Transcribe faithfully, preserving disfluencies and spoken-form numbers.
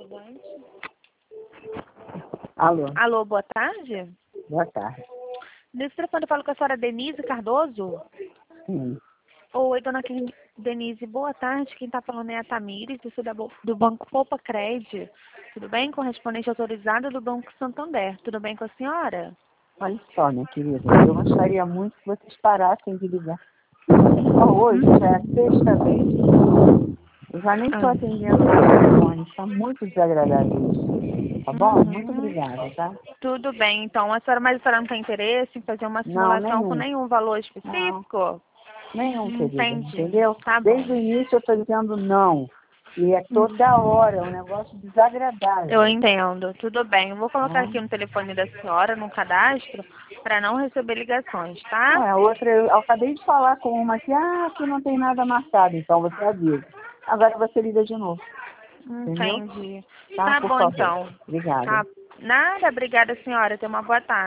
Alô. Alô, boa tarde. Boa tarde. Nesse telefone eu falo com a senhora Denise Cardoso. Sim. Oi, dona Denise, boa tarde. Quem está falando é a Tamires, do, da, do Banco Poupa Cred. Tudo bem? Correspondente autorizado do Banco Santander. Tudo bem com a senhora? Olha só, minha querida, eu gostaria muito que vocês parassem de ligar. Só hoje já é a sexta vez. Eu já nem estou Ah. atendendo o telefone, está muito desagradável isso. Tá bom? Uhum. Muito obrigada, tá? Tudo bem, então. A senhora, mas a senhora não tem interesse em fazer uma Não, simulação com nenhum. nenhum valor Não, específico? nenhum, querida, Entendi. entendeu? Tá bom. Desde o início eu estou dizendo não. E é toda hora, é um negócio desagradável. Eu entendo. Tudo bem. Eu vou colocar Tá? aqui no telefone da senhora, no cadastro, para não receber ligações, tá? Ué, a outra, eu acabei de falar com uma aqui, ah, aqui não tem nada marcado, então você avisa. Agora você liga de novo, entendeu? Entendi. Tá, Tá por bom, favor. então. Obrigada. Tá. Nada. Obrigada, senhora. Tenha uma boa tarde.